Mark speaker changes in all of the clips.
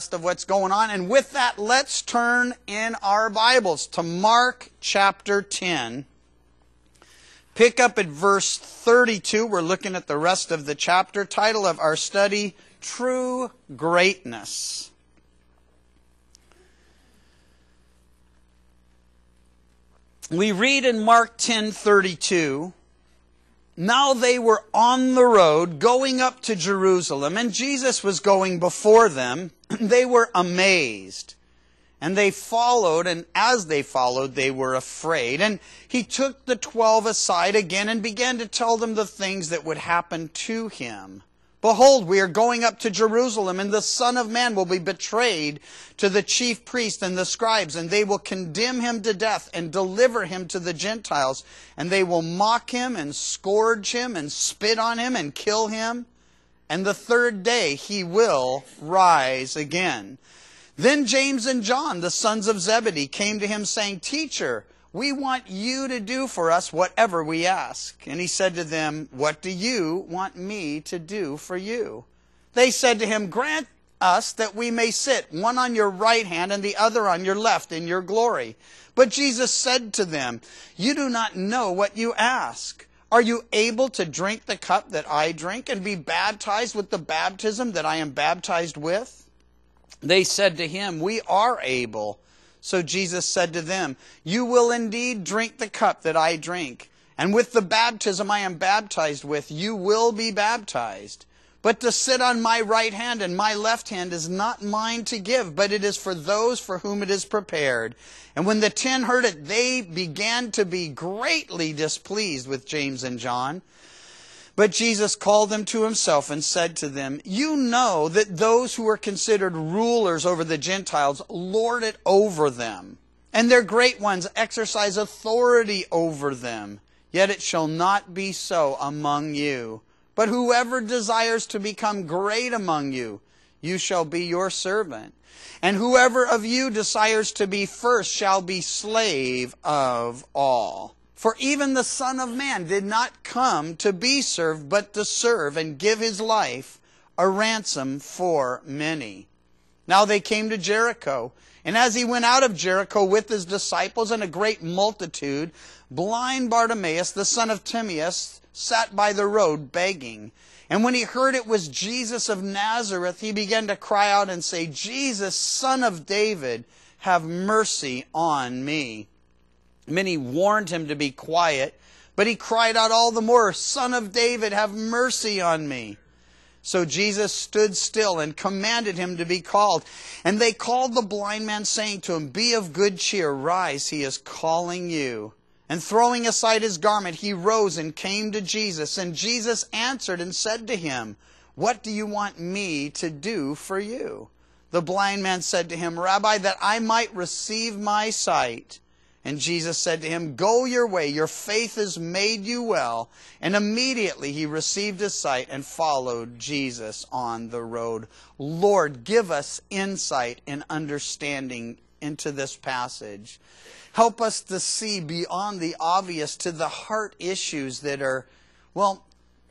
Speaker 1: rest of what's going on. And with that, let's turn in our Bibles to Mark chapter 10. Pick up at verse 32. We're looking at the rest of the chapter. Title of our study, True Greatness. We read in Mark 10:32, now they were on the road going up to Jerusalem, and Jesus was going before them. They were amazed, and they followed, and as they followed, they were afraid. And he took the 12 aside again and began to tell them the things that would happen to him. Behold, we are going up to Jerusalem, and the Son of Man will be betrayed to the chief priests and the scribes, and they will condemn him to death and deliver him to the Gentiles, and they will mock him and scourge him and spit on him and kill him, and the third day he will rise again. Then James and John, the sons of Zebedee, came to him saying, Teacher, we want you to do for us whatever we ask. And he said to them, what do you want me to do for you? They said to him, grant us that we may sit, one on your right hand and the other on your left in your glory. But Jesus said to them, you do not know what you ask. Are you able to drink the cup that I drink and be baptized with the baptism that I am baptized with? They said to him, we are able. So Jesus said to them, you will indeed drink the cup that I drink, and with the baptism I am baptized with, you will be baptized. But to sit on my right hand and my left hand is not mine to give, but it is for those for whom it is prepared. And when the 10 heard it, they began to be greatly displeased with James and John. But Jesus called them to himself and said to them, you know that those who are considered rulers over the Gentiles lord it over them, and their great ones exercise authority over them. Yet it shall not be so among you. But whoever desires to become great among you, you shall be your servant. And whoever of you desires to be first shall be slave of all. For even the Son of Man did not come to be served, but to serve and give his life a ransom for many. Now they came to Jericho, and as he went out of Jericho with his disciples and a great multitude, blind Bartimaeus, the son of Timaeus, sat by the road begging. And when he heard it was Jesus of Nazareth, he began to cry out and say, Jesus, Son of David, have mercy on me. Many warned him to be quiet, but he cried out all the more, Son of David, have mercy on me. So Jesus stood still and commanded him to be called. And they called the blind man, saying to him, be of good cheer, rise, he is calling you. And throwing aside his garment, he rose and came to Jesus. And Jesus answered and said to him, what do you want me to do for you? The blind man said to him, Rabbi, that I might receive my sight. And Jesus said to him, go your way, your faith has made you well. And immediately he received his sight and followed Jesus on the road. Lord, give us insight and understanding into this passage. Help us to see beyond the obvious to the heart issues that are, well,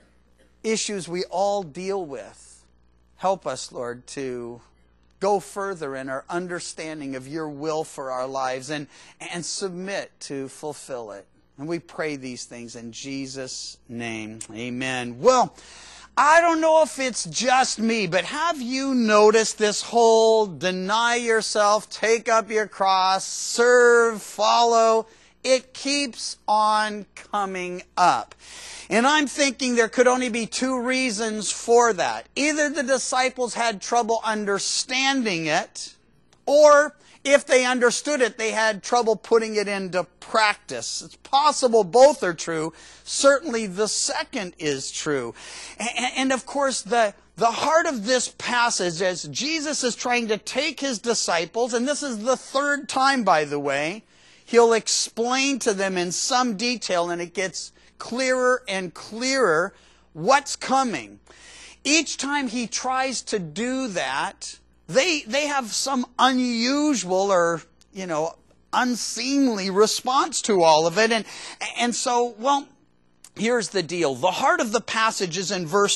Speaker 1: issues we all deal with. Help us, Lord, to go further in our understanding of your will for our lives and submit to fulfill it. And we pray these things in Jesus' name. Amen. Well, I don't know if it's just me, but have you noticed this whole deny yourself, take up your cross, serve, follow? It keeps on coming up. And I'm thinking there could only be two reasons for that. Either the disciples had trouble understanding it, or if they understood it, they had trouble putting it into practice. It's possible both are true. Certainly the second is true. And of course, the heart of this passage, as Jesus is trying to take his disciples, and this is the third time, by the way, he'll explain to them in some detail, and it gets clearer and clearer what's coming. Each time he tries to do that, they have some unusual or, unseemly response to all of it. And so, well, here's the deal. The heart of the passage is in verse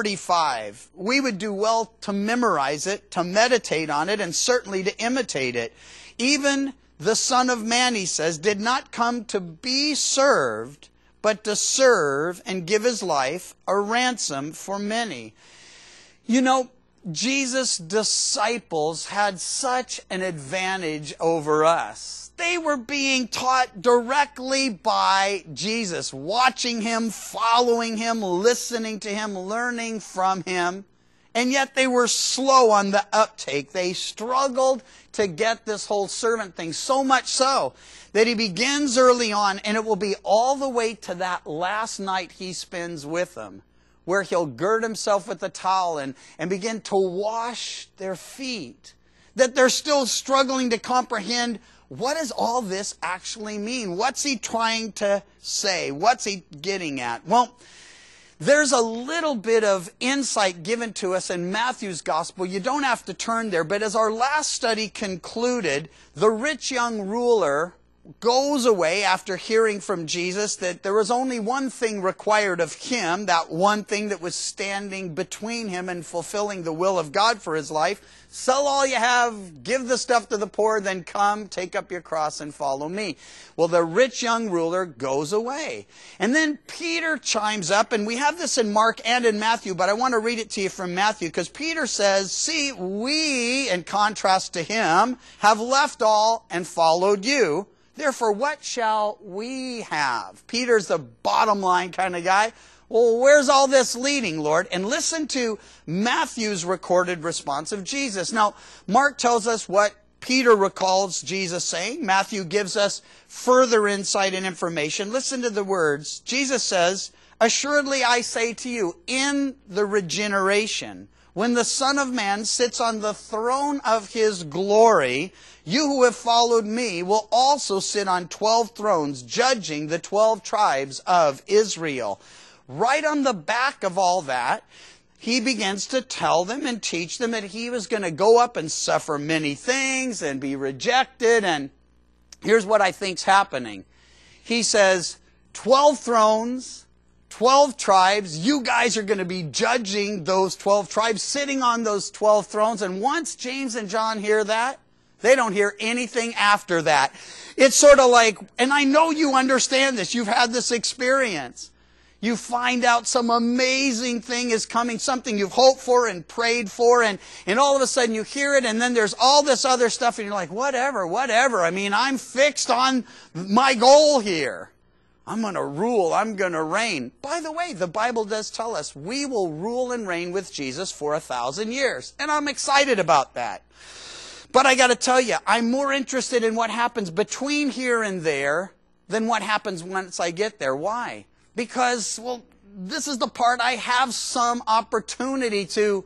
Speaker 1: 45. We would do well to memorize it, to meditate on it, and certainly to imitate it. Even the Son of Man, he says, did not come to be served, but to serve and give his life a ransom for many. You know, Jesus' disciples had such an advantage over us. They were being taught directly by Jesus, watching him, following him, listening to him, learning from him. And yet they were slow on the uptake. They struggled to get this whole servant thing, so much so that he begins early on, and it will be all the way to that last night he spends with them, where he'll gird himself with a towel and begin to wash their feet. That they're still struggling to comprehend, what does all this actually mean? What's he trying to say? What's he getting at? Well, there's a little bit of insight given to us in Matthew's gospel. You don't have to turn there, but as our last study concluded, the rich young ruler goes away after hearing from Jesus that there was only one thing required of him, that one thing that was standing between him and fulfilling the will of God for his life. Sell all you have, give the stuff to the poor, then come, take up your cross and follow me. Well, the rich young ruler goes away. And then Peter chimes up, and we have this in Mark and in Matthew, but I want to read it to you from Matthew, because Peter says, see, we, in contrast to him, have left all and followed you. Therefore, what shall we have? Peter's the bottom line kind of guy. Well, where's all this leading, Lord? And listen to Matthew's recorded response of Jesus. Now, Mark tells us what Peter recalls Jesus saying. Matthew gives us further insight and information. Listen to the words. Jesus says, assuredly I say to you, in the regeneration, when the Son of Man sits on the throne of his glory, you who have followed me will also sit on 12 thrones, judging the 12 tribes of Israel. Right on the back of all that, he begins to tell them and teach them that he was going to go up and suffer many things and be rejected. And here's what I think's happening. He says, 12 thrones, 12 tribes, you guys are going to be judging those 12 tribes, sitting on those 12 thrones. And once James and John hear that, they don't hear anything after that. It's sort of like, and I know you understand this, you've had this experience. You find out some amazing thing is coming, something you've hoped for and prayed for, and all of a sudden you hear it, and then there's all this other stuff, and you're like, whatever. I mean, I'm fixed on my goal here. I'm going to rule. I'm going to reign. By the way, the Bible does tell us we will rule and reign with Jesus for 1,000 years. And I'm excited about that. But I got to tell you, I'm more interested in what happens between here and there than what happens once I get there. Why? Because, well, this is the part I have some opportunity to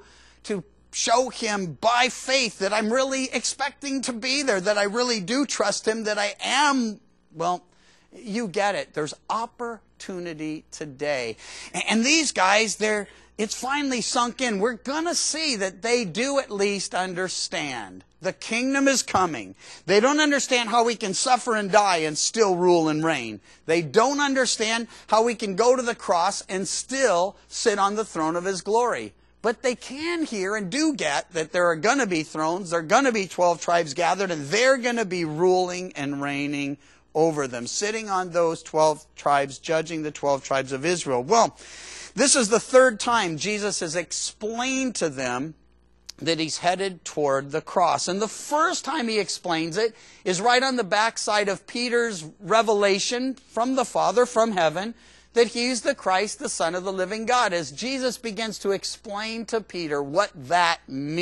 Speaker 1: show him by faith that I'm really expecting to be there, that I really do trust him, that I am, well, you get it. There's opportunity today. And these guys, it's finally sunk in. We're going to see that they do at least understand. The kingdom is coming. They don't understand how we can suffer and die and still rule and reign. They don't understand how we can go to the cross and still sit on the throne of his glory. But they can hear and do get that there are going to be thrones, there are going to be 12 tribes gathered, and they're going to be ruling and reigning over them, sitting on those 12 tribes, judging the 12 tribes of Israel. Well, this is the third time Jesus has explained to them that he's headed toward the cross. And the first time he explains it is right on the backside of Peter's revelation from the Father, from heaven, that he's the Christ, the Son of the living God. As Jesus begins to explain to Peter what that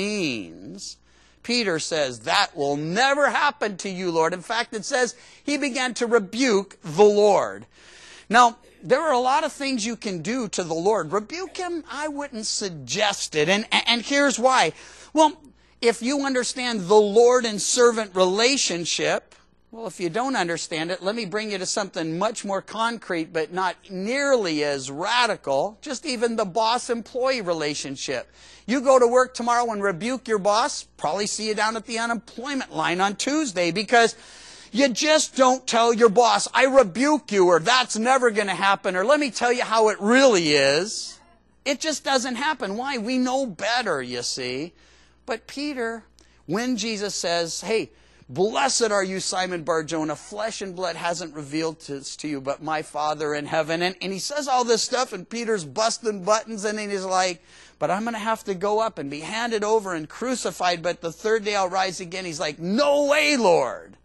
Speaker 1: means, Peter says, that will never happen to you, Lord. In fact, it says he began to rebuke the Lord. Now, there are a lot of things you can do to the Lord. Rebuke him, I wouldn't suggest it. And here's why. Well, if you understand the Lord and servant relationship, well, if you don't understand it, let me bring you to something much more concrete, but not nearly as radical. Just even the boss-employee relationship. You go to work tomorrow and rebuke your boss, probably see you down at the unemployment line on Tuesday, because You just don't tell your boss, I rebuke you, or that's never going to happen, or let me tell you how it really is. It just doesn't happen. Why? We know better, you see. But Peter, when Jesus says, hey, blessed are you, Simon Bar-Jonah, flesh and blood hasn't revealed this to you, but my Father in heaven. And he says all this stuff, and Peter's busting buttons, and he's like, but I'm going to have to go up and be handed over and crucified, but the third day I'll rise again. He's like, no way, Lord.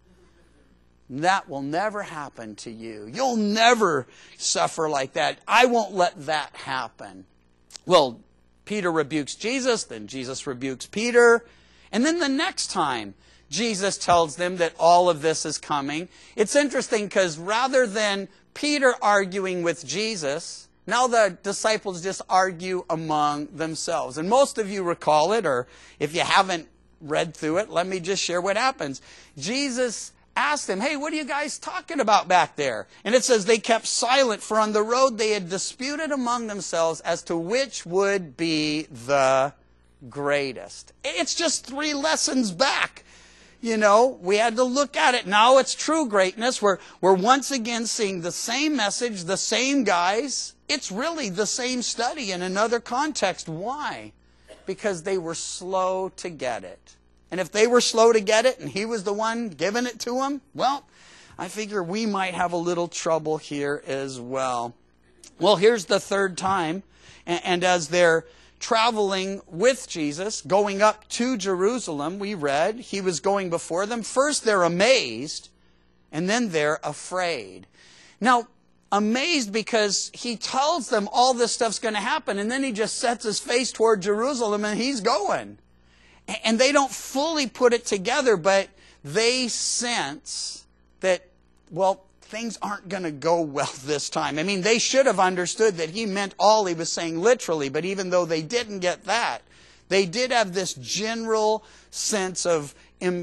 Speaker 1: That will never happen to you. You'll never suffer like that. I won't let that happen. Well, Peter rebukes Jesus, then Jesus rebukes Peter, and then the next time Jesus tells them that all of this is coming. It's interesting because rather than Peter arguing with Jesus, now the disciples just argue among themselves. And most of you recall it, or if you haven't read through it, let me just share what happens. Jesus asked them, hey, what are you guys talking about back there? And it says they kept silent, for on the road they had disputed among themselves as to which would be the greatest. It's just 3 lessons back. You know, we had to look at it. Now it's true greatness. We're once again seeing the same message, the same guys. It's really the same study in another context. Why? Because they were slow to get it. And if they were slow to get it and he was the one giving it to them, well, I figure we might have a little trouble here as well. Well, here's the third time. And as they're traveling with Jesus, going up to Jerusalem, we read, he was going before them. First they're amazed, and then they're afraid. Now, amazed because he tells them all this stuff's going to happen, and then he just sets his face toward Jerusalem and he's going. And they don't fully put it together, but they sense that, well, things aren't going to go well this time. I mean, they should have understood that he meant all he was saying literally, but even though they didn't get that, they did have this general sense of,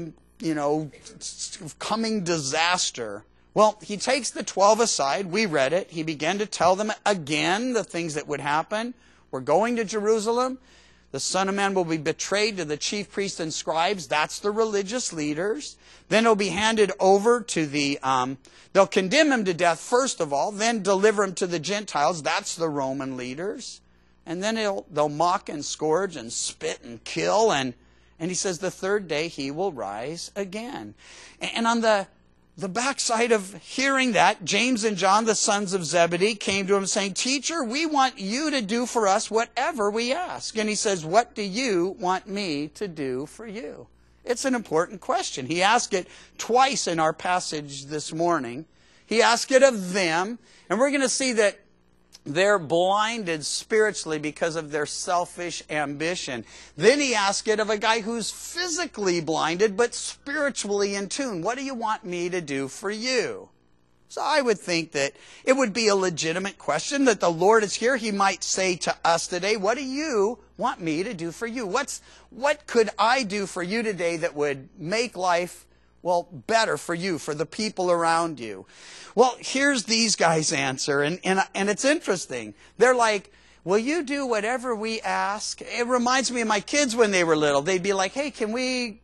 Speaker 1: coming disaster. Well, he takes the 12 aside. We read it. He began to tell them again the things that would happen. We're going to Jerusalem. The Son of Man will be betrayed to the chief priests and scribes. That's the religious leaders. Then he'll be handed over to they'll condemn him to death first of all, then deliver him to the Gentiles. That's the Roman leaders. And then they'll mock and scourge and spit and kill. And he says the third day he will rise again. And on the backside of hearing that, James and John, the sons of Zebedee, came to him saying, Teacher, we want you to do for us whatever we ask. And he says, what do you want me to do for you? It's an important question. He asked it twice in our passage this morning. He asked it of them, and we're going to see that they're blinded spiritually because of their selfish ambition. Then he asked it of a guy who's physically blinded but spiritually in tune. What do you want me to do for you? So I would think that it would be a legitimate question that the Lord is here. He might say to us today, what do you want me to do for you? What could I do for you today that would make life, well, better for you, for the people around you? Well, here's these guys' answer, and it's interesting. They're like, will you do whatever we ask? It reminds me of my kids when they were little. They'd be like, hey, can we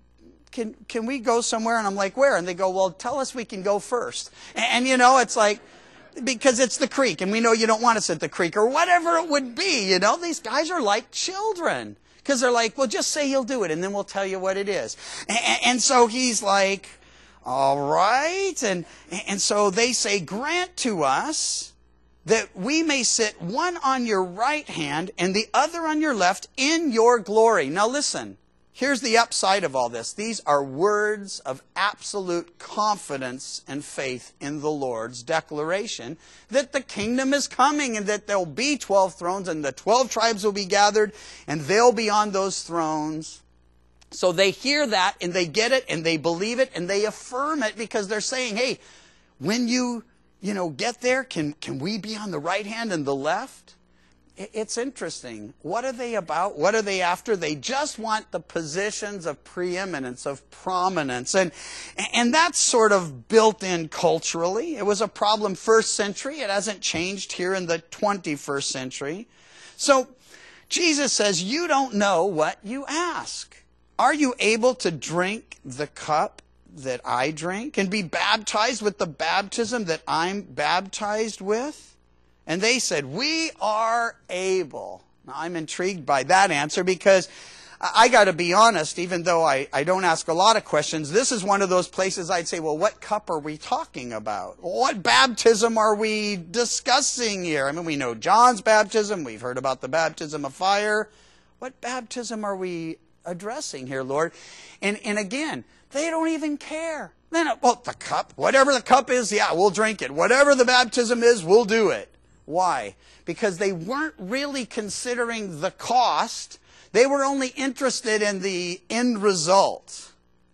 Speaker 1: go somewhere? And I'm like, where? And they go, well, tell us we can go first. And it's like, because it's the creek, and we know you don't want us at the creek, or whatever it would be. These guys are like children. Because they're like, well, just say you'll do it, and then we'll tell you what it is. And so he's like, all right. And so they say, grant to us that we may sit one on your right hand and the other on your left in your glory. Now listen, here's the upside of all this. These are words of absolute confidence and faith in the Lord's declaration that the kingdom is coming and that there'll be 12 thrones and the 12 tribes will be gathered and they'll be on those thrones. So they hear that and they get it and they believe it and they affirm it because they're saying, hey, when you get there, can we be on the right hand and the left? It's interesting. What are they about? What are they after? They just want the positions of preeminence, of prominence. And that's sort of built in culturally. It was a problem first century. It hasn't changed here in the 21st century. So Jesus says, you don't know what you ask. Are you able to drink the cup that I drink and be baptized with the baptism that I'm baptized with? And they said, we are able. Now, I'm intrigued by that answer because I got to be honest, even though I don't ask a lot of questions, this is one of those places I'd say, well, what cup are we talking about? What baptism are we discussing here? I mean, we know John's baptism. We've heard about the baptism of fire. What baptism are we addressing here, Lord? And again, they don't even care. Then, well, the cup, whatever the cup is, yeah, we'll drink it. Whatever the baptism is, we'll do it. Why? Because they weren't really considering the cost. They were only interested in the end result.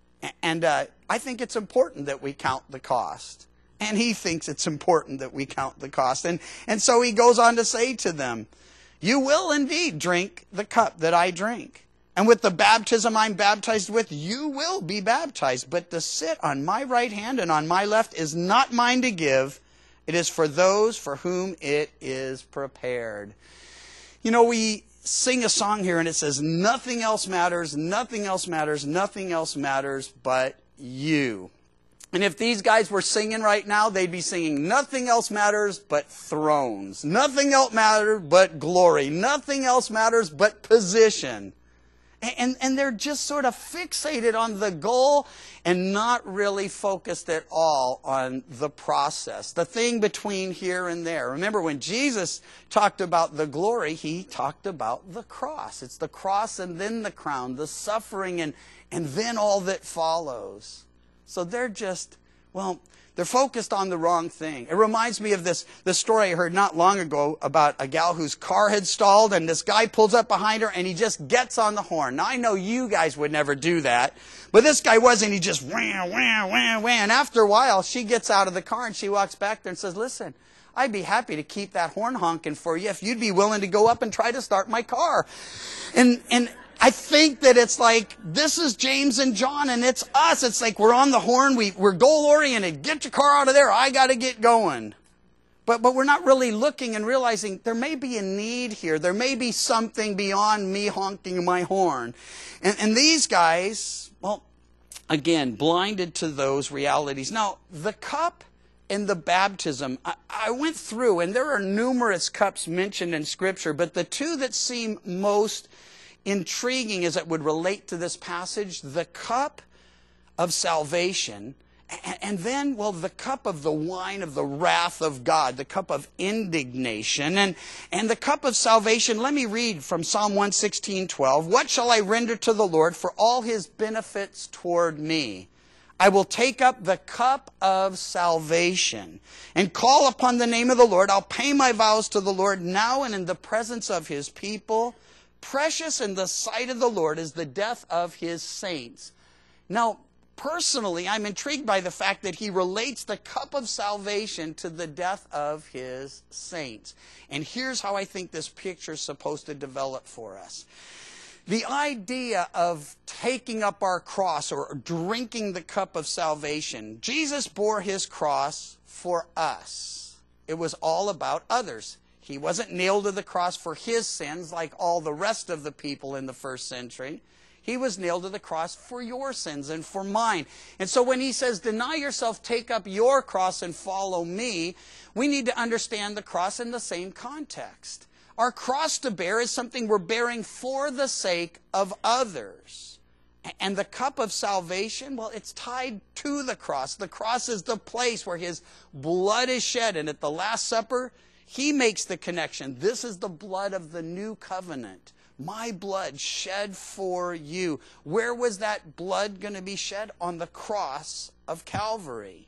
Speaker 1: And I think it's important that we count the cost. And he thinks it's important that we count the cost. And so he goes on to say to them, you will indeed drink the cup that I drink. And with the baptism I'm baptized with, you will be baptized. But to sit on my right hand and on my left is not mine to give. It is for those for whom it is prepared. You know, we sing a song here and it says, nothing else matters, nothing else matters, nothing else matters but you. And if these guys were singing right now, they'd be singing, nothing else matters but thrones. Nothing else matters but glory. Nothing else matters but position. And they're just sort of fixated on the goal and not really focused at all on the process, the thing between here and there. Remember, when Jesus talked about the glory, he talked about the cross. It's the cross and then the crown, the suffering and then all that follows. So they're just, well, they're focused on the wrong thing. It reminds me of this story I heard not long ago about a gal whose car had stalled, and this guy pulls up behind her and he just gets on the horn. Now, I know you guys would never do that, but this guy wasn't. He just wham, wham, wham, wham. And after a while, she gets out of the car and she walks back there and says, listen, I'd be happy to keep that horn honking for you if you'd be willing to go up and try to start my car. And I think that it's like, this is James and John, and it's us. It's like we're on the horn, we're goal-oriented. Get your car out of there, I got to get going. But we're not really looking and realizing there may be a need here. There may be something beyond me honking my horn. And these guys, well, again, blinded to those realities. Now, the cup and the baptism, I went through, and there are numerous cups mentioned in Scripture, but the two that seem most intriguing as it would relate to this passage, the cup of salvation, and then, well, the cup of the wine of the wrath of God, the cup of indignation, and the cup of salvation. Let me read from Psalm 116:12. What shall I render to the Lord for all his benefits toward me? I will take up the cup of salvation and call upon the name of the Lord. I'll pay my vows to the Lord now and in the presence of his people. Precious in the sight of the Lord is the death of his saints. Now, personally, I'm intrigued by the fact that he relates the cup of salvation to the death of his saints. And here's how I think this picture is supposed to develop for us. The idea of taking up our cross or drinking the cup of salvation, Jesus bore his cross for us. It was all about others. He wasn't nailed to the cross for his sins like all the rest of the people in the first century. He was nailed to the cross for your sins and for mine. And so when he says, deny yourself, take up your cross and follow me, we need to understand the cross in the same context. Our cross to bear is something we're bearing for the sake of others. And the cup of salvation, well, it's tied to the cross. The cross is the place where his blood is shed. And at the Last Supper, he makes the connection. This is the blood of the new covenant. My blood shed for you. Where was that blood going to be shed? On the cross of Calvary.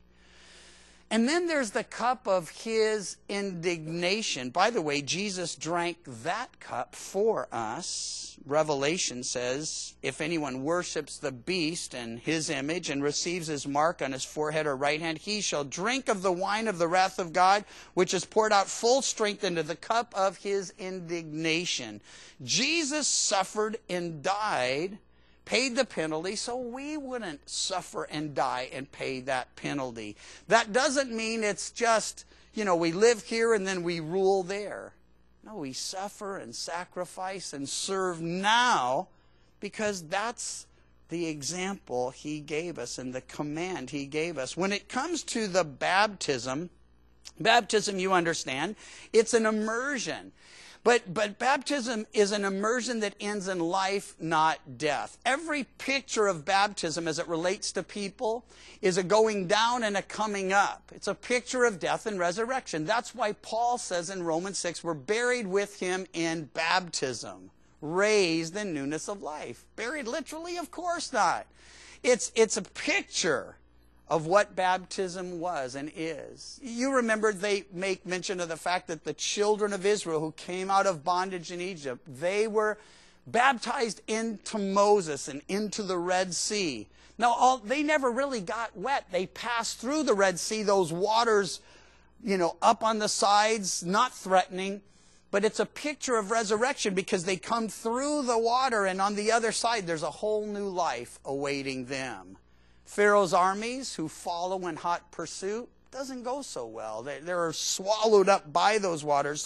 Speaker 1: And then there's the cup of his indignation. By the way, Jesus drank that cup for us. Revelation says, if anyone worships the beast and his image and receives his mark on his forehead or right hand, he shall drink of the wine of the wrath of God, which is poured out full strength into the cup of his indignation. Jesus suffered and died, paid the penalty, so we wouldn't suffer and die and pay that penalty. That doesn't mean it's just, we live here and then we rule there. No, we suffer and sacrifice and serve now because that's the example he gave us and the command he gave us. When it comes to the baptism, you understand, it's an immersion. But baptism is an immersion that ends in life, not death. Every picture of baptism as it relates to people is a going down and a coming up. It's a picture of death and resurrection. That's why Paul says in Romans 6, we're buried with him in baptism, raised in newness of life. Buried literally? Of course not. It's a picture of what baptism was and is. You remember they make mention of the fact that the children of Israel who came out of bondage in Egypt, they were baptized into Moses and into the Red Sea. Now, they never really got wet. They passed through the Red Sea, those waters, up on the sides, not threatening. But it's a picture of resurrection because they come through the water and on the other side there's a whole new life awaiting them. Pharaoh's armies who follow in hot pursuit doesn't go so well. They're swallowed up by those waters.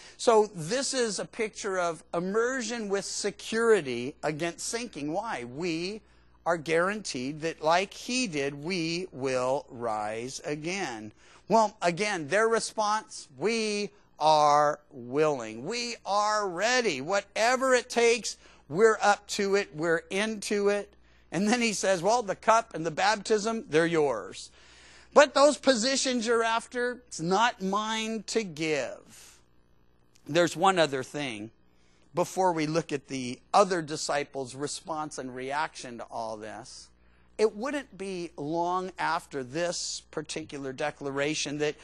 Speaker 1: So this is a picture of immersion with security against sinking. Why? We are guaranteed that like he did, we will rise again. Well, again, their response, we are willing. We are ready. Whatever it takes, we're up to it. We're into it. And then he says, well, the cup and the baptism, they're yours. But those positions you're after, it's not mine to give. There's one other thing before we look at the other disciples' response and reaction to all this. It wouldn't be long after this particular declaration that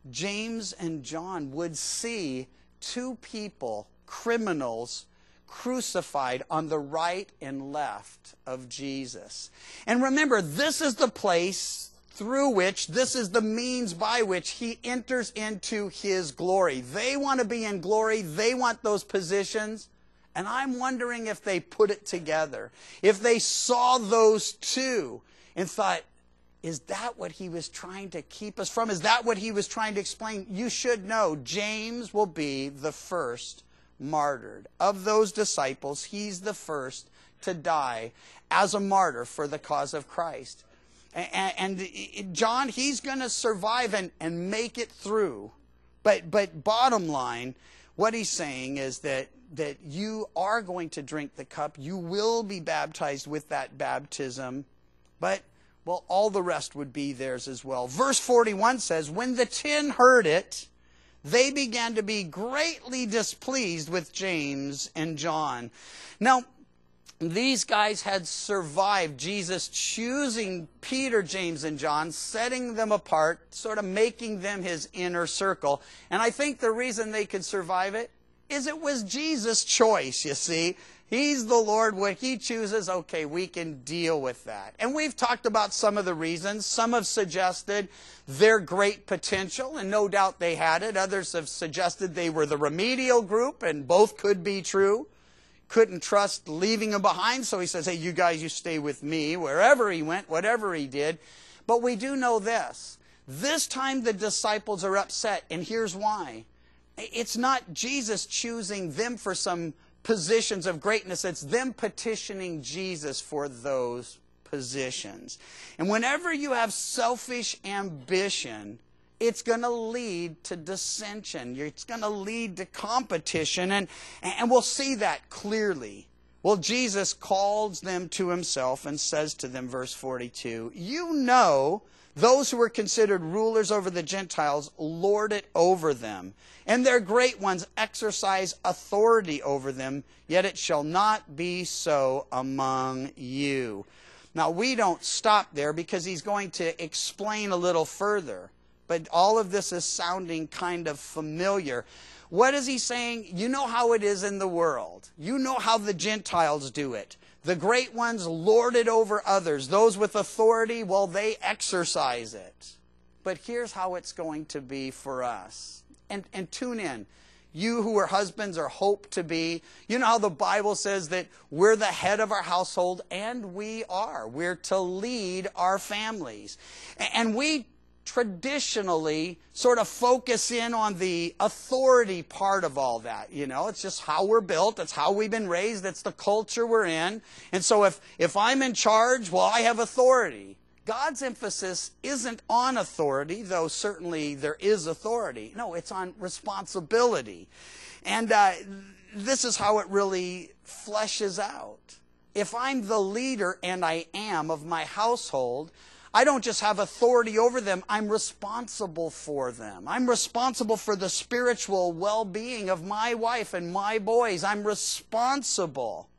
Speaker 1: James and John would see two people, criminals, crucified on the right and left of Jesus. And remember, this is the place through which, this is the means by which he enters into his glory. They want to be in glory. They want those positions. And I'm wondering if they put it together. If they saw those two and thought, is that what he was trying to keep us from? Is that what he was trying to explain? You should know, James will be the first martyred. Of those disciples, he's the first to die as a martyr for the cause of Christ. And John, he's going to survive and make it through. But bottom line, what he's saying is that you are going to drink the cup. You will be baptized with that baptism. But, well, all the rest would be theirs as well. Verse 41 says, when the 10 heard it, they began to be greatly displeased with James and John. Now, these guys had survived Jesus choosing Peter, James, and John, setting them apart, sort of making them his inner circle. And I think the reason they could survive it is it was Jesus' choice, you see. He's the Lord. What he chooses, okay, we can deal with that. And we've talked about some of the reasons. Some have suggested their great potential, and no doubt they had it. Others have suggested they were the remedial group, and both could be true. Couldn't trust leaving them behind, so he says, hey, you guys, you stay with me wherever he went, whatever he did. But we do know this. This time the disciples are upset, and here's why. It's not Jesus choosing them for some positions of greatness. It's them petitioning Jesus for those positions. And whenever you have selfish ambition, it's going to lead to dissension. It's going to lead to competition. And we'll see that clearly. Well, Jesus calls them to himself and says to them, verse 42, you know those who are considered rulers over the Gentiles lord it over them, and their great ones exercise authority over them, yet it shall not be so among you. Now, we don't stop there because he's going to explain a little further. But all of this is sounding kind of familiar. What is he saying? You know how it is in the world. You know how the Gentiles do it. The great ones lord it over others. Those with authority, well, they exercise it. But here's how it's going to be for us. And tune in. You who are husbands or hope to be, you know how the Bible says that we're the head of our household, and we are. We're to lead our families. And we traditionally sort of focus in on the authority part of all that. You know, it's just how we're built. It's how we've been raised. It's the culture we're in. And so if I'm in charge, well, I have authority. God's emphasis isn't on authority, though certainly there is authority. No, it's on responsibility. And this is how it really fleshes out. If I'm the leader, and I am, of my household, I don't just have authority over them, I'm responsible for them. I'm responsible for the spiritual well-being of my wife and my boys. I'm responsible.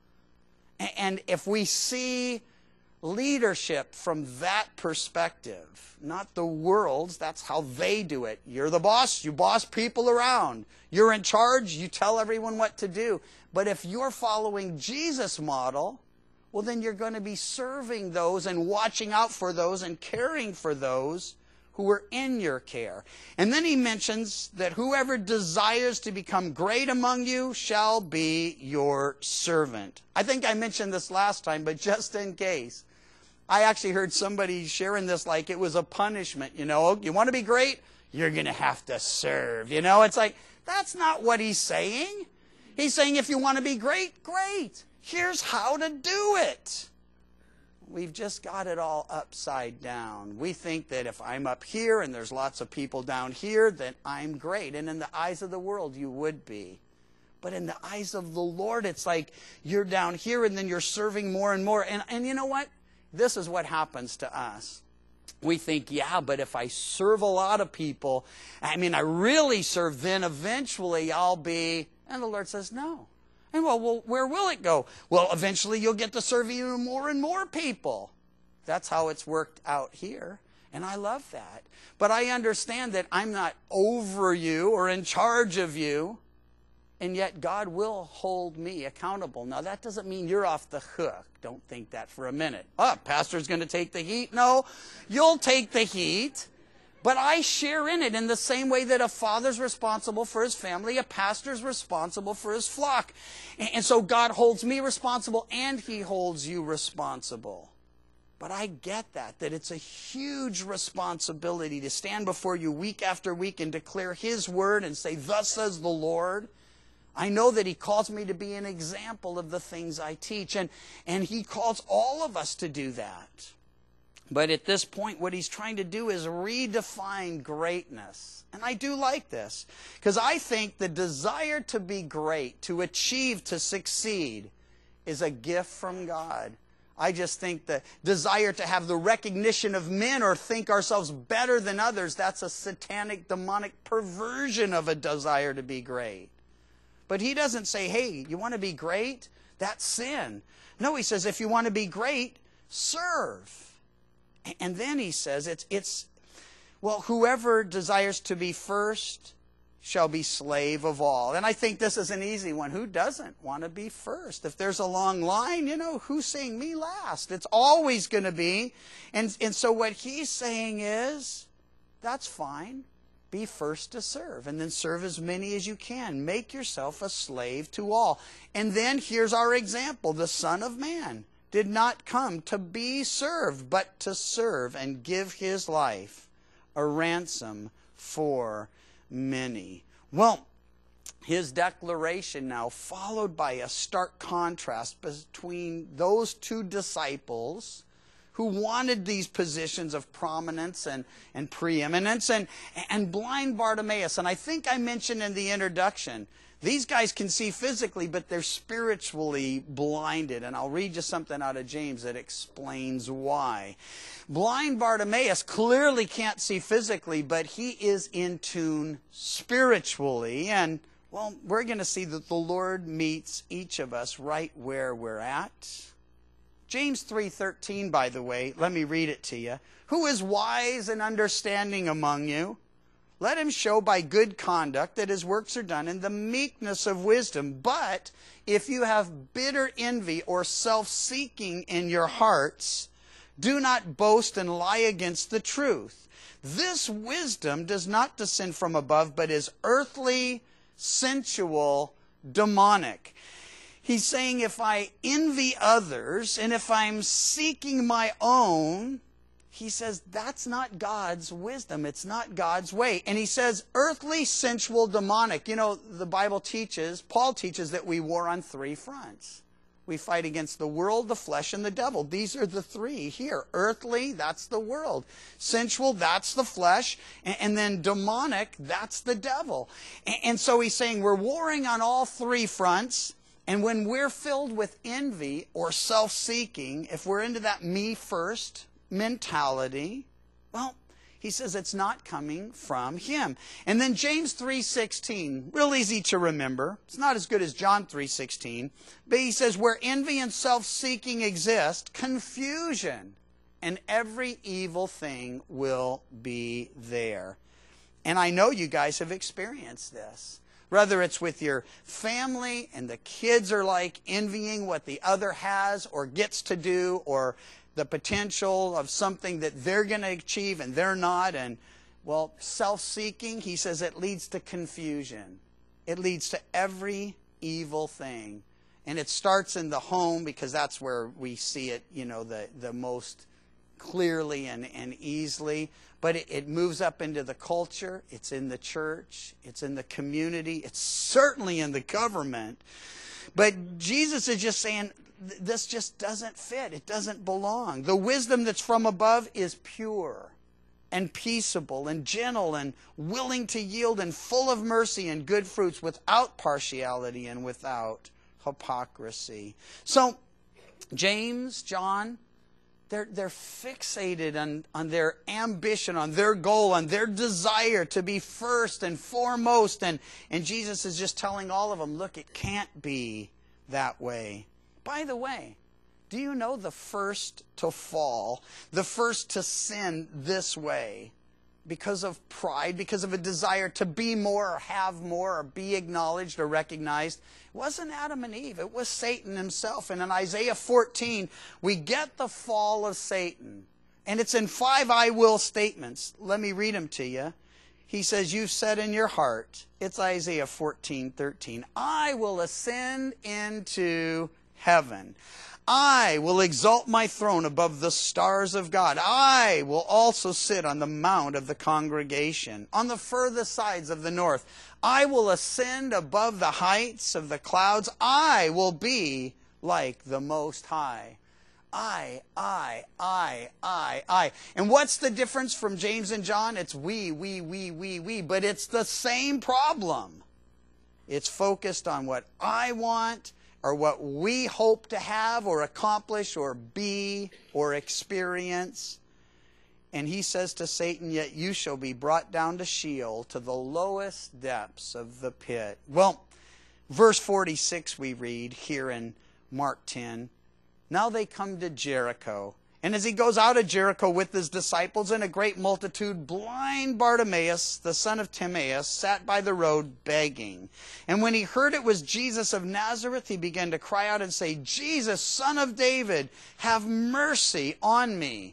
Speaker 1: And if we see leadership from that perspective, not the world's, that's how they do it. You're the boss, you boss people around. You're in charge, you tell everyone what to do. But if you're following Jesus' model, well, then you're going to be serving those and watching out for those and caring for those who are in your care. And then he mentions that whoever desires to become great among you shall be your servant. I think I mentioned this last time, but just in case. I actually heard somebody sharing this like it was a punishment. You know, you want to be great? You're going to have to serve. You know, it's like, that's not what he's saying. He's saying if you want to be great, great. Here's how to do it. We've just got it all upside down. We think that if I'm up here and there's lots of people down here, then I'm great. And in the eyes of the world, you would be. But in the eyes of the Lord, it's like you're down here and then you're serving more and more. And you know what? This is what happens to us. We think, yeah, but if I serve a lot of people, I really serve, then eventually I'll be... And the Lord says, no. And well, where will it go? Well, eventually you'll get to serve even more and more people. That's how it's worked out here. And I love that. But I understand that I'm not over you or in charge of you. And yet God will hold me accountable. Now, that doesn't mean you're off the hook. Don't think that for a minute. Oh, pastor's going to take the heat. No, you'll take the heat. But I share in it in the same way that a father's responsible for his family, a pastor's responsible for his flock. And so God holds me responsible and he holds you responsible. But I get that it's a huge responsibility to stand before you week after week and declare his word and say, thus says the Lord. I know that he calls me to be an example of the things I teach. And he calls all of us to do that. But at this point, what he's trying to do is redefine greatness. And I do like this, because I think the desire to be great, to achieve, to succeed, is a gift from God. I just think the desire to have the recognition of men or think ourselves better than others, that's a satanic, demonic perversion of a desire to be great. But he doesn't say, hey, you want to be great? That's sin. No, he says, if you want to be great, serve. And then he says, well, whoever desires to be first shall be slave of all. And I think this is an easy one. Who doesn't want to be first? If there's a long line, who's saying me last? It's always going to be. And so what he's saying is, that's fine. Be first to serve, and then serve as many as you can. Make yourself a slave to all. And then here's our example. The Son of Man did not come to be served, but to serve and give his life a ransom for many. Well, his declaration now, followed by a stark contrast between those two disciples who wanted these positions of prominence and preeminence, and blind Bartimaeus. And I think I mentioned in the introduction, these guys can see physically, but they're spiritually blinded. And I'll read you something out of James that explains why. Blind Bartimaeus clearly can't see physically, but he is in tune spiritually. And, well, we're going to see that the Lord meets each of us right where we're at. James 3:13, by the way, let me read it to you. Who is wise and understanding among you? Let him show by good conduct that his works are done in the meekness of wisdom. But if you have bitter envy or self-seeking in your hearts, do not boast and lie against the truth. This wisdom does not descend from above, but is earthly, sensual, demonic. He's saying if I envy others and if I'm seeking my own, he says that's not God's wisdom. It's not God's way. And he says earthly, sensual, demonic. You know, the Bible teaches, Paul teaches that we war on three fronts. We fight against the world, the flesh, and the devil. These are the three here. Earthly, that's the world. Sensual, that's the flesh. And then demonic, that's the devil. And so he's saying we're warring on all three fronts. And when we're filled with envy or self-seeking, if we're into that me first mentality, well, he says it's not coming from him. And then James 3:16, real easy to remember. It's not as good as John 3:16. But he says, where envy and self-seeking exist, confusion and every evil thing will be there. And I know you guys have experienced this. Whether it's with your family and the kids are like envying what the other has or gets to do, or the potential of something that they're going to achieve and they're not. And, well, self-seeking, he says it leads to confusion. It leads to every evil thing. And it starts in the home because that's where we see it, you know, the most clearly and easily. But it moves up into the culture. It's in the church. It's in the community. It's certainly in the government. But Jesus is just saying, this just doesn't fit. It doesn't belong. The wisdom that's from above is pure and peaceable and gentle and willing to yield and full of mercy and good fruits, without partiality and without hypocrisy. So James, John, they're fixated on their ambition, on their goal, on their desire to be first and foremost. And Jesus is just telling all of them, look, it can't be that way. By the way, do you know the first to fall, the first to sin this way, because of pride, because of a desire to be more or have more or be acknowledged or recognized? It wasn't Adam and Eve. It was Satan himself. And in Isaiah 14, we get the fall of Satan. And it's in 5 I will statements. Let me read them to you. He says, you've said in your heart, it's Isaiah 14:13, I will ascend into heaven. I will exalt my throne above the stars of God. I will also sit on the mount of the congregation, on the furthest sides of the north. I will ascend above the heights of the clouds. I will be like the Most High. I. And what's the difference from James and John? It's we. But it's the same problem. It's focused on what I want, or what we hope to have or accomplish or be or experience. And he says to Satan, yet you shall be brought down to Sheol, to the lowest depths of the pit. Well, verse 46 we read here in Mark 10. Now they come to Jericho. And as he goes out of Jericho with his disciples and a great multitude, blind Bartimaeus, the son of Timaeus, sat by the road begging. And when he heard it was Jesus of Nazareth, he began to cry out and say, Jesus, Son of David, have mercy on me.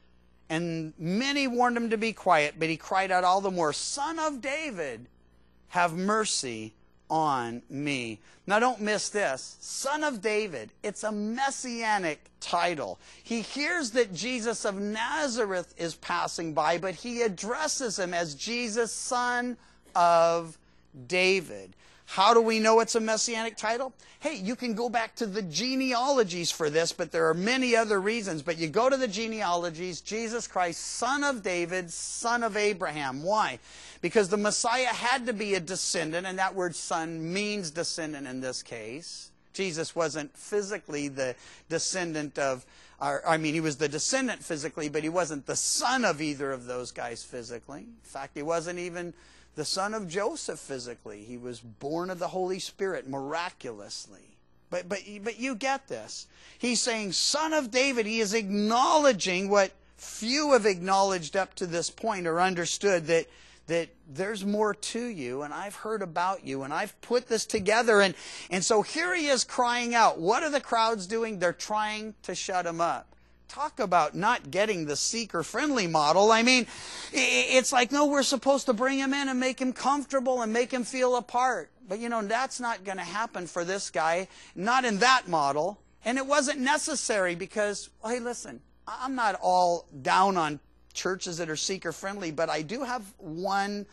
Speaker 1: And many warned him to be quiet, but he cried out all the more, Son of David, have mercy on me. Now don't miss this. Son of David. It's a messianic title. He hears that Jesus of Nazareth is passing by, but he addresses him as Jesus, Son of David. How do we know it's a messianic title? Hey, you can go back to the genealogies for this, but there are many other reasons. But you go to the genealogies, Jesus Christ, Son of David, Son of Abraham. Why? Because the Messiah had to be a descendant, and that word son means descendant in this case. Jesus wasn't physically the descendant of, he was the descendant physically, but he wasn't the son of either of those guys physically. In fact, he wasn't even the son of Joseph physically. He was born of the Holy Spirit miraculously. But you get this. He's saying, Son of David. He is acknowledging what few have acknowledged up to this point or understood, that there's more to you, and I've heard about you, and I've put this together. And so here he is crying out. What are the crowds doing? They're trying to shut him up. Talk about not getting the seeker-friendly model. I mean, it's like, no, we're supposed to bring him in and make him comfortable and make him feel a part. But, you know, that's not going to happen for this guy, not in that model. And it wasn't necessary because, well, hey, listen, I'm not all down on churches that are seeker-friendly, but I do have one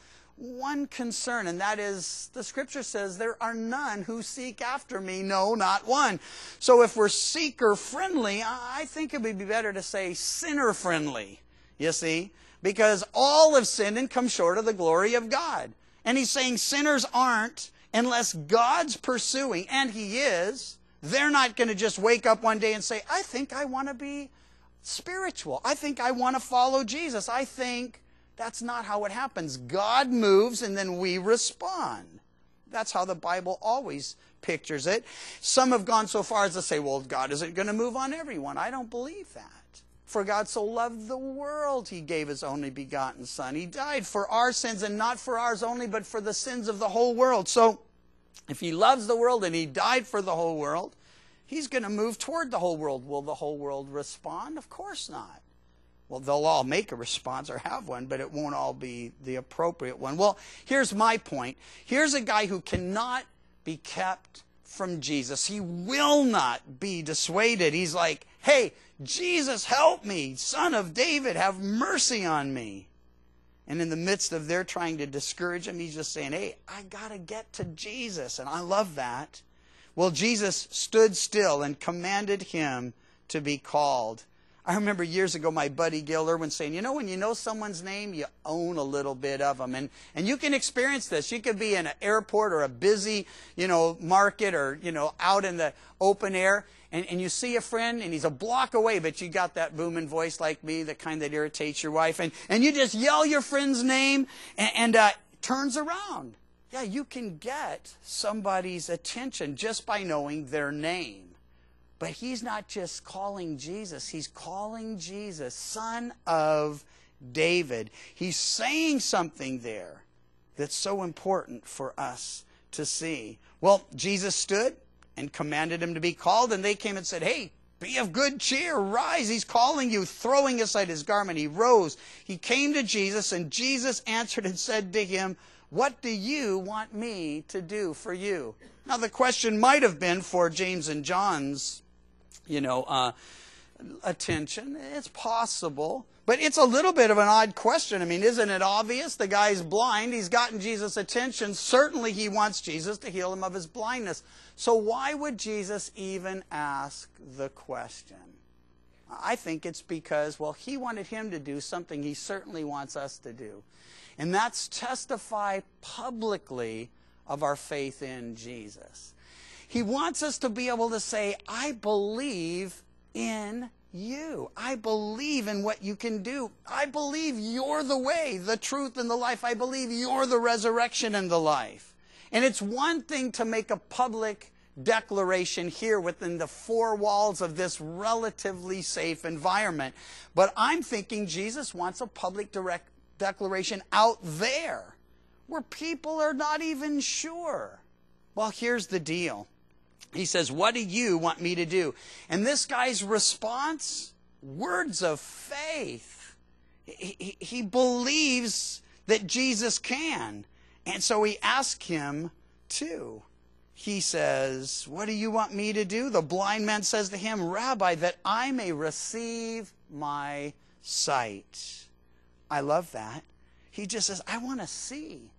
Speaker 1: concern, and that is the Scripture says there are none who seek after me, no, not one. So if we're seeker-friendly, I think it would be better to say sinner-friendly, you see, because all have sinned and come short of the glory of God. And he's saying sinners aren't, unless God's pursuing, and he is. They're not going to just wake up one day and say, I think I want to be spiritual. I think I want to follow Jesus. I think that's not how it happens. God moves and then we respond. That's how the Bible always pictures it. Some have gone so far as to say, well, God isn't going to move on everyone. I don't believe that. For God so loved the world, he gave his only begotten Son. He died for our sins, and not for ours only, but for the sins of the whole world. So if he loves the world and he died for the whole world, he's going to move toward the whole world. Will the whole world respond? Of course not. Well, they'll all make a response or have one, but it won't all be the appropriate one. Well, here's my point. Here's a guy who cannot be kept from Jesus. He will not be dissuaded. He's like, hey, Jesus, help me. Son of David, have mercy on me. And in the midst of their trying to discourage him, he's just saying, hey, I got to get to Jesus. And I love that. Well, Jesus stood still and commanded him to be called. I remember years ago my buddy Gil Irwin saying, you know, when you know someone's name, you own a little bit of them. And you can experience this. You could be in an airport or a busy, market or, out in the open air. And you see a friend and he's a block away, but you got that booming voice like me, the kind that irritates your wife. And you just yell your friend's name and turns around. Yeah, you can get somebody's attention just by knowing their name. But he's not just calling Jesus. He's calling Jesus, Son of David. He's saying something there that's so important for us to see. Well, Jesus stood and commanded him to be called, and they came and said, hey, be of good cheer, rise, he's calling you. Throwing aside his garment, he rose. He came to Jesus, and Jesus answered and said to him, what do you want me to do for you? Now, the question might have been for James and John's, attention. It's possible. But it's a little bit of an odd question. I mean, isn't it obvious? The guy's blind. He's gotten Jesus' attention. Certainly he wants Jesus to heal him of his blindness. So why would Jesus even ask the question? I think it's because, he wanted him to do something he certainly wants us to do. And that's testify publicly of our faith in Jesus. He wants us to be able to say, I believe in you. I believe in what you can do. I believe you're the way, the truth, and the life. I believe you're the resurrection and the life. And it's one thing to make a public declaration here within the four walls of this relatively safe environment. But I'm thinking Jesus wants a public declaration out there where people are not even sure. Well, here's the deal. He says, what do you want me to do? And this guy's response, words of faith. He believes that Jesus can. And so he asks him to. He says, what do you want me to do? The blind man says to him, Rabbi, that I may receive my sight. I love that. He just says, I want to see.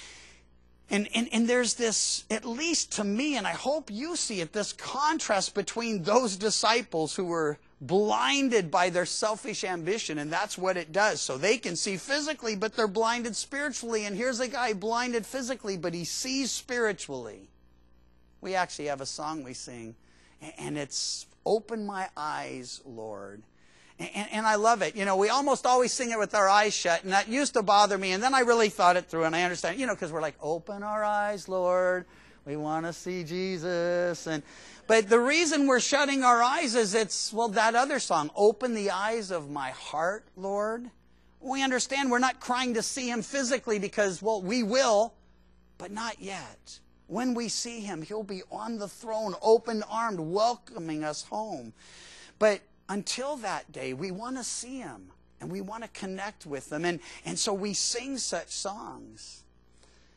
Speaker 1: And there's this, at least to me, and I hope you see it, this contrast between those disciples who were blinded by their selfish ambition, and that's what it does. So they can see physically, but they're blinded spiritually. And here's a guy blinded physically, but he sees spiritually. We actually have a song we sing, and it's, Open My Eyes, Lord. And I love it. We almost always sing it with our eyes shut, and that used to bother me. And then I really thought it through, and I understand, because we're like, open our eyes, Lord. We want to see Jesus. But the reason we're shutting our eyes is that other song, Open the Eyes of My Heart, Lord. We understand we're not crying to see him physically because, we will, but not yet. When we see him, he'll be on the throne, open-armed, welcoming us home. But until that day, we want to see him, and we want to connect with him. And so we sing such songs.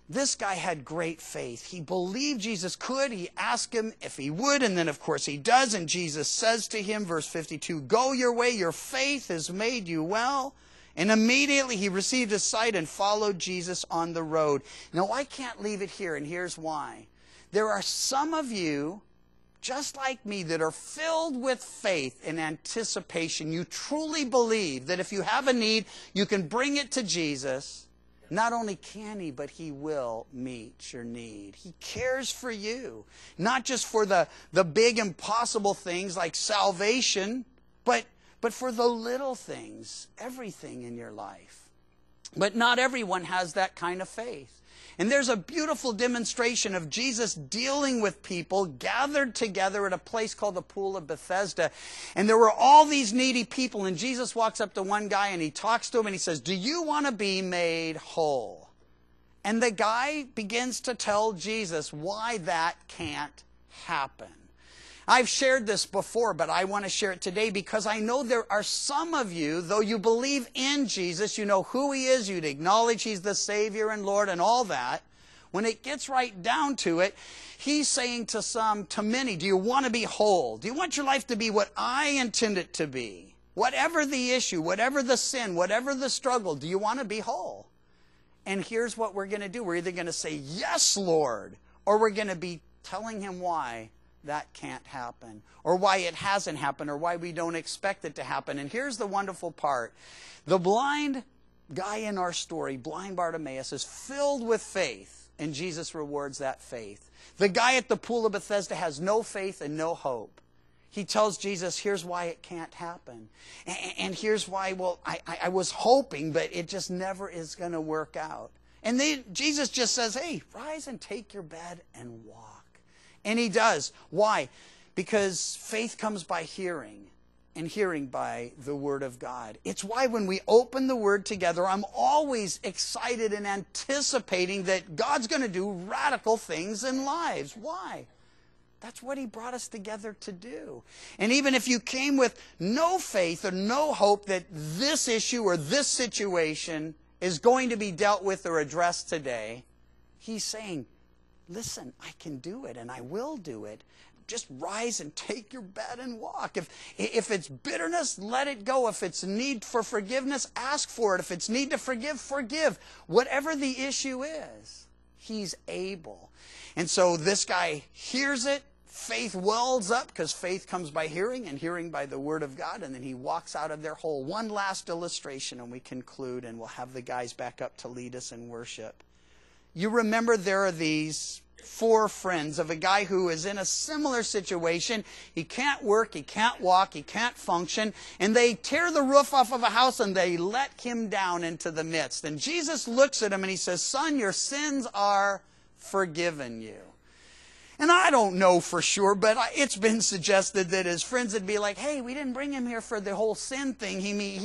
Speaker 1: This guy had great faith. He believed Jesus could. He asked him if he would, and then of course he does. And Jesus says to him, verse 52, "Go your way, your faith has made you well." And immediately he received his sight and followed Jesus on the road. Now I can't leave it here, and here's why. There are some of you, just like me, that are filled with faith and anticipation. You truly believe that if you have a need, you can bring it to Jesus. Not only can he, but he will meet your need. He cares for you. Not just for the big impossible things like salvation, but for the little things, everything in your life. But not everyone has that kind of faith. And there's a beautiful demonstration of Jesus dealing with people gathered together at a place called the Pool of Bethesda. And there were all these needy people, and Jesus walks up to one guy and he talks to him and he says, "Do you want to be made whole?" And the guy begins to tell Jesus why that can't happen. I've shared this before, but I want to share it today because I know there are some of you, though you believe in Jesus, you know who he is, you'd acknowledge he's the Savior and Lord and all that. When it gets right down to it, he's saying to many, do you want to be whole? Do you want your life to be what I intend it to be? Whatever the issue, whatever the sin, whatever the struggle, do you want to be whole? And here's what we're going to do. We're either going to say, "Yes, Lord," or we're going to be telling him why that can't happen, or why it hasn't happened, or why we don't expect it to happen. And here's the wonderful part. The blind guy in our story, blind Bartimaeus, is filled with faith, and Jesus rewards that faith. The guy at the Pool of Bethesda has no faith and no hope. He tells Jesus, here's why it can't happen. And here's why, well, I was hoping, but it just never is going to work out. And Jesus just says, "Hey, rise and take your bed and walk." And he does. Why? Because faith comes by hearing, and hearing by the Word of God. It's why when we open the Word together, I'm always excited and anticipating that God's going to do radical things in lives. Why? That's what he brought us together to do. And even if you came with no faith or no hope that this issue or this situation is going to be dealt with or addressed today, he's saying, listen, I can do it and I will do it. Just rise and take your bed and walk. If it's bitterness, let it go. If it's need for forgiveness, ask for it. If it's need to forgive, forgive. Whatever the issue is, he's able. And so this guy hears it. Faith wells up because faith comes by hearing and hearing by the Word of God. And then he walks out of their hole. One last illustration and we conclude, and we'll have the guys back up to lead us in worship. You remember there are these 4 friends of a guy who is in a similar situation. He can't work, he can't walk, he can't function. And they tear the roof off of a house and they let him down into the midst. And Jesus looks at him and he says, "Son, your sins are forgiven you." And I don't know for sure, but it's been suggested that his friends would be like, "Hey, we didn't bring him here for the whole sin thing.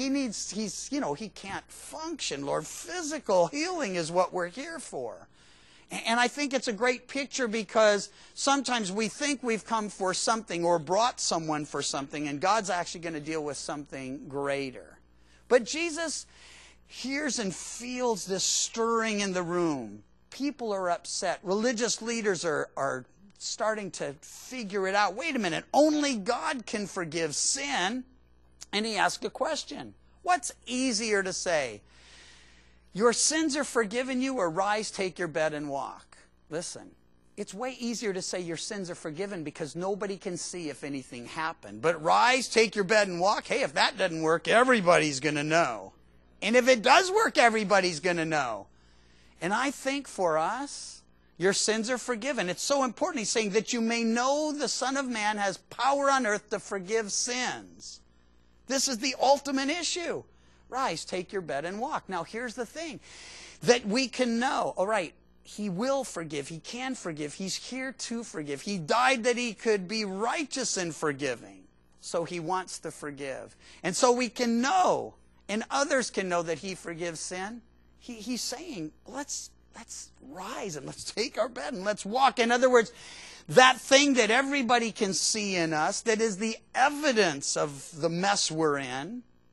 Speaker 1: He can't function, Lord. Physical healing is what we're here for." And I think it's a great picture because sometimes we think we've come for something or brought someone for something, and God's actually going to deal with something greater. But Jesus hears and feels this stirring in the room. People are upset. Religious leaders are starting to figure it out. Wait a minute, only God can forgive sin. And he asked a question. What's easier to say? Your sins are forgiven you, or rise, take your bed and walk? Listen, it's way easier to say your sins are forgiven because nobody can see if anything happened. But rise, take your bed and walk, hey, if that doesn't work, everybody's going to know. And if it does work, everybody's going to know. And I think for us, your sins are forgiven. It's so important. He's saying that you may know the Son of Man has power on earth to forgive sins. This is the ultimate issue. Rise, take your bed and walk. Now here's the thing. That we can know, all right, he will forgive. He can forgive. He's here to forgive. He died that he could be righteous in forgiving. So he wants to forgive. And so we can know, and others can know that he forgives sin. He's saying, let's rise and let's take our bed and let's walk. In other words, that thing that everybody can see in us, that is the evidence of the mess we're in,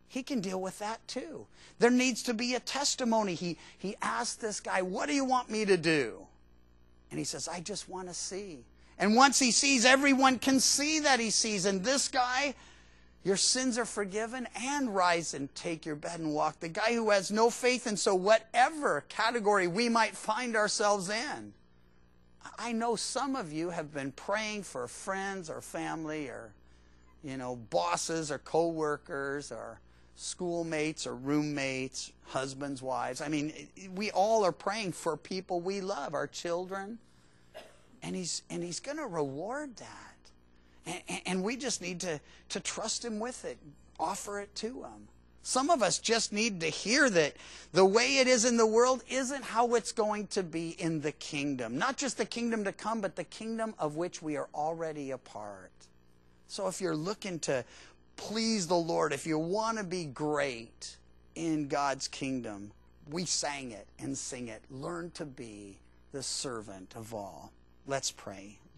Speaker 1: He can deal with that too. There needs to be a testimony. He asked this guy, what do you want me to do? And he says, I just want to see. And once he sees, everyone can see that he sees. And this guy, your sins are forgiven, and rise and take your bed and walk. The guy who has no faith, and so whatever category we might find ourselves in. I know some of you have been praying for friends or family or, bosses or co-workers or schoolmates or roommates, husbands, wives. I mean, we all are praying for people we love, our children. And he's going to reward that. And we just need to trust him with it, offer it to him. Some of us just need to hear that the way it is in the world isn't how it's going to be in the kingdom. Not just the kingdom to come, but the kingdom of which we are already a part. So if you're looking to please the Lord, if you want to be great in God's kingdom, we sang it and sing it. Learn to be the servant of all. Let's pray.